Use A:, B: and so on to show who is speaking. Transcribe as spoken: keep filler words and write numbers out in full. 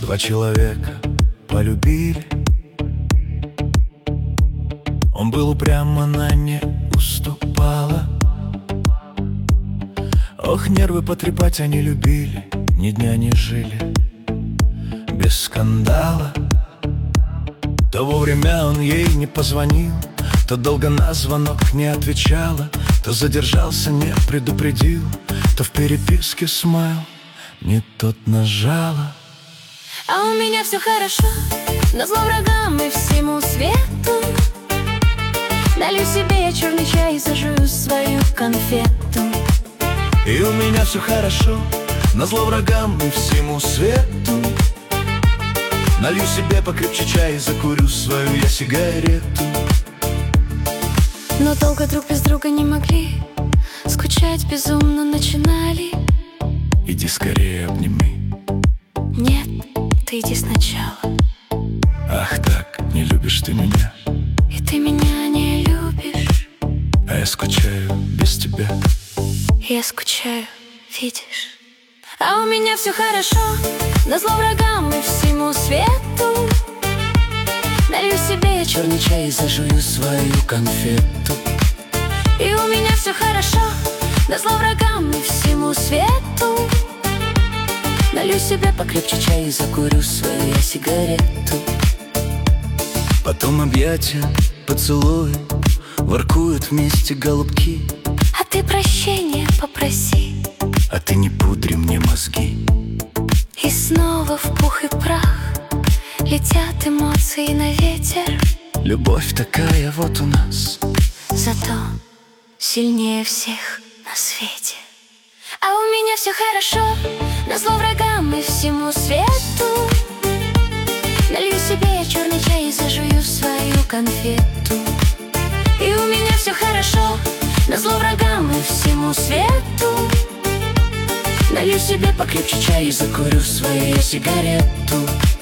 A: Два человека полюбили. Он был упрям, она не уступала. Ох, нервы потрепать они любили, ни дня не жили без скандала. То вовремя он ей не позвонил, то долго на звонок не отвечала, то задержался, не предупредил, то в переписке смайл не тот нажала.
B: А у меня все хорошо, назло врагам и всему свету. Налью себе черный чай и зажую свою конфету.
A: И у меня все хорошо, назло врагам и всему свету. Налью себе покрепче чай и закурю свою я сигарету.
B: Но долго друг без друга не могли, скучать безумно начинали.
A: Иди скорее обними.
B: Нет, ты иди сначала.
A: Ах так, не любишь ты меня,
B: и ты меня не любишь,
A: а я скучаю без тебя.
B: Я скучаю, видишь. А у меня все хорошо, назло врагам и всему свету. Налью себе я черный чай и зажую свою конфету. И у меня все хорошо, назло врагам и всему свету. Налью себе покрепче чай и закурю свою я сигарету.
A: Потом объятия, поцелуи, воркуют вместе голубки.
B: А ты прощения попроси,
A: а ты не пудри мне мозги.
B: И снова в пух и прах летят эмоции на ветер.
A: Любовь такая вот у нас,
B: зато сильнее всех на свете. А у меня все хорошо, назло врагам и всему свету. Налью себе я черный чай и зажую свою конфету. И у меня все хорошо, назло врагам и всему свету. Налью себе покрепче чай и закурю свою сигарету.